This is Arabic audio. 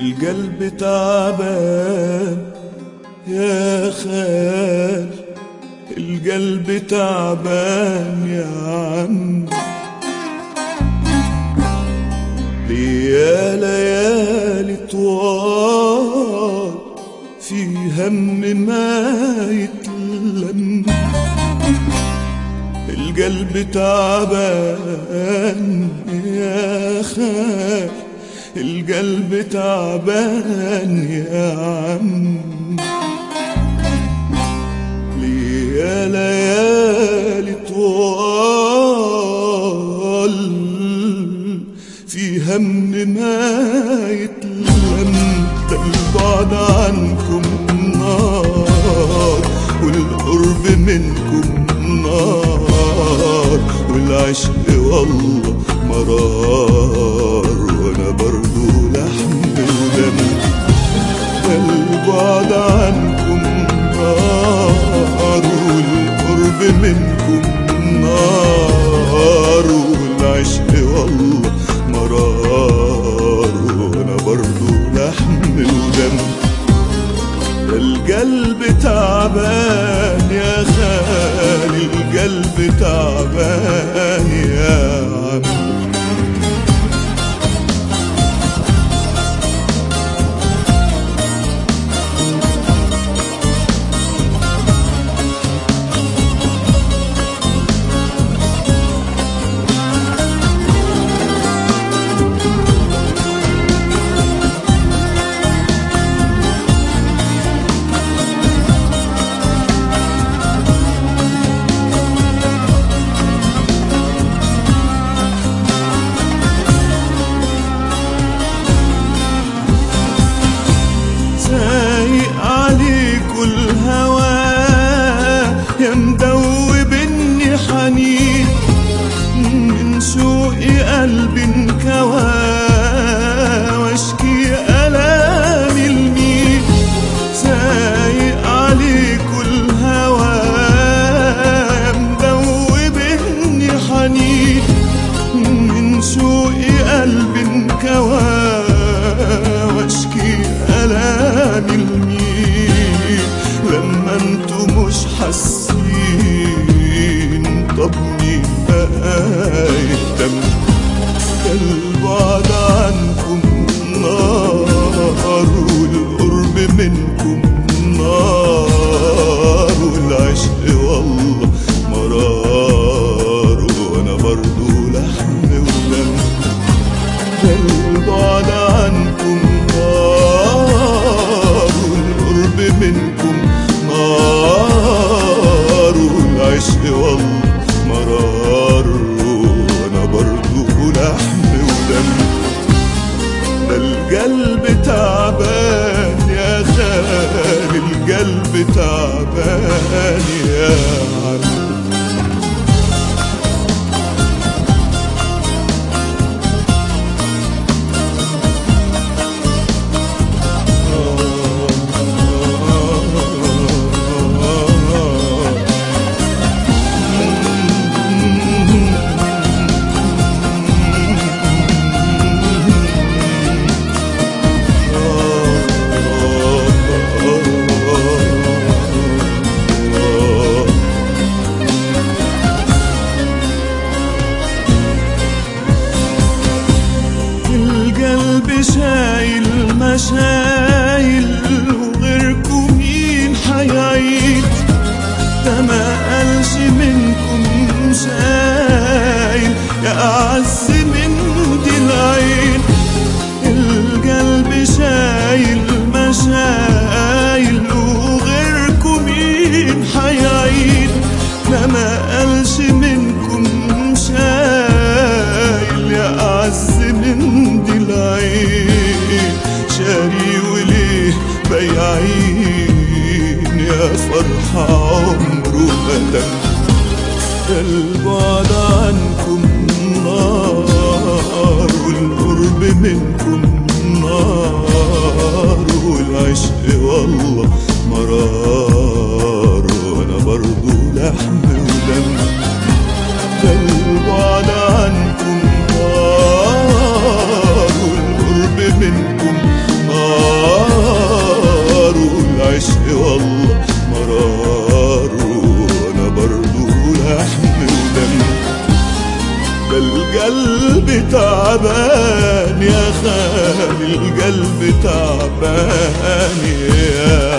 القلب تعبان يا خال، القلب تعبان يا عم. ليا ليالي طوال في هم ما يتلم. القلب تعبان يا خال، القلب تعبان يا عم. ليا ليالي طوال في هم ما يتلم. ده البعد عنكم نار والقرب منكم نار، والعشق والله مرار وانا برضو لحم ودم. ده البعد عنكم نار والقرب منكم نار، والعشق والله مرار وانا برضو لحم ودم. ده القلب تعبان يا خالي، القلب تعبان يا عم. يا مدوبني حنين من شوقي قلبي انكوى، واشكي ألامي لمين. سايق عليك الهوى يا مدوبني حنين من شوقي قلبي انكوى، واشكي ألامي لمين. لما انتو مش حاسين طب مين بقى يهتم؟ البعد عنكم نار والقرب منكم نار، والعشق والله مرار وانا برضو لحم ودم. البعد عنكم نار والقرب منكم نار، والعشق والله مرار وانا برضو لحم ودم. ده القلب تعبان يا خالي، القلب تعبان يا عم. القلب شايل مشايل وغيركم مين حيعيد. ده ما قالش منكم شايل يا أعز من دي العين. القلب شايل مشايل وغيركم مين حيعيد. ده ما قالش منكم شايل يا أعز من دي العين. شاري وليه بياعين يا فرحة عمره ما دم. البعد عنكم نار والقرب منكم نار، والعشق والله مرار وانا برضو لحم ودم. البعد عنكم نار والقرب منكم نار، القلب تعبان يا